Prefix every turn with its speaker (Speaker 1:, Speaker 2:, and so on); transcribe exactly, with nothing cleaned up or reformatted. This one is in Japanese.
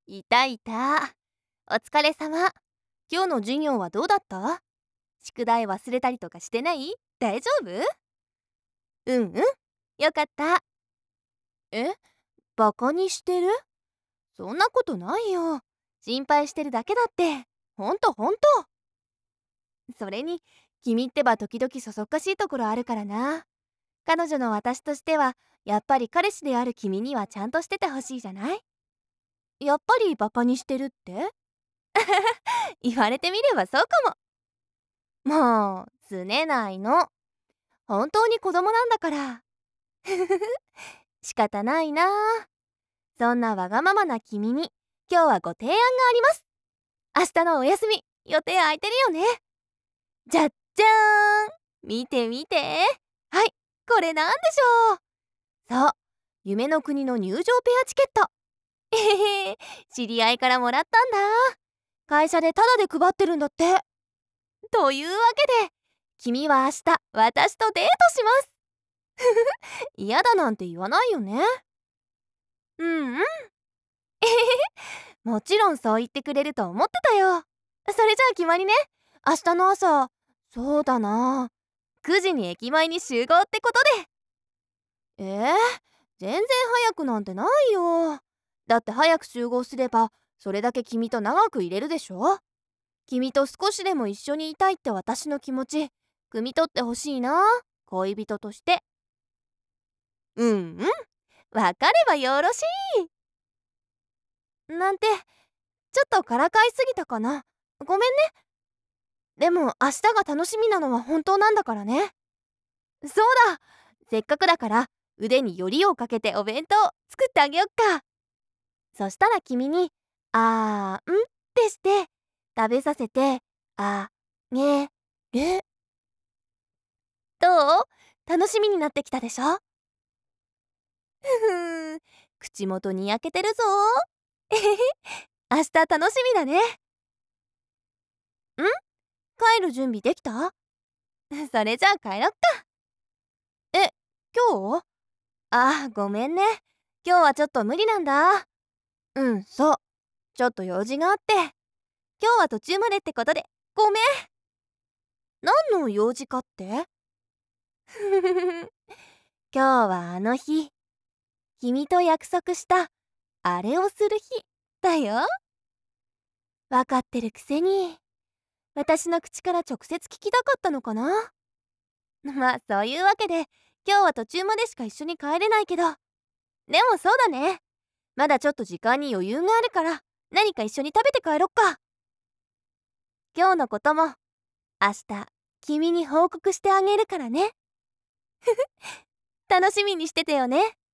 Speaker 1: いたいた。お疲れ様。今日の授業はどうだった？宿題忘れたりとかしてない？大丈夫？うんうん。よかった。え、バカにしてる？そんなことないよ。心配してるだけだって。ほんとほんと。それに、君ってば時々そそっかしいところあるからな。彼女の私としては、やっぱり彼氏である君にはちゃんとしててほしいじゃない？やっぱりバカにしてるって？言われてみればそうかも。もう、すねないの。本当に子供なんだから。仕方ないな。そんなわがままな君に、今日はご提案があります。明日のお休み、予定空いてるよね。じゃっじゃーん。見て見て。はい、これなんでしょう。そう、夢の国の入場ペアチケット。えへへ、知り合いからもらったんだ。会社でタダで配ってるんだって。というわけで、君は明日私とデートします。嫌だなんて言わないよね。うんうん。えへへ、もちろんそう言ってくれると思ってたよ。それじゃあ決まりね。明日の朝、そうだな、くじに駅前に集合ってことで。えー、全然早くなんてないよ。だって早く集合すればそれだけ君と長くいれるでしょ。君と少しでも一緒にいたいって私の気持ち汲み取ってほしいな、恋人として。うんうん、わかればよろしい。なんて、ちょっとからかいすぎたかな。ごめんね。でも明日が楽しみなのは本当なんだからね。そうだ、せっかくだから腕によりをかけてお弁当作ってあげよっか。そしたら君にあーんってして食べさせてあげる。どう？楽しみになってきたでしょ？ふふん、口元にやけてるぞ。えへへ、明日楽しみだね。ん？帰る準備できた？それじゃあ帰ろっか。え、今日？あー、ごめんね。今日はちょっと無理なんだ。うん、そう。ちょっと用事があって。今日は途中までってことで、ごめん。何の用事かって？ふふふふ。今日はあの日、君と約束したあれをする日だよ。わかってるくせに、私の口から直接聞きたかったのかな。まあそういうわけで、今日は途中までしか一緒に帰れないけど、でもそうだね。まだちょっと時間に余裕があるから、何か一緒に食べて帰ろっか。今日のことも、明日、君に報告してあげるからね。楽しみにしててよね。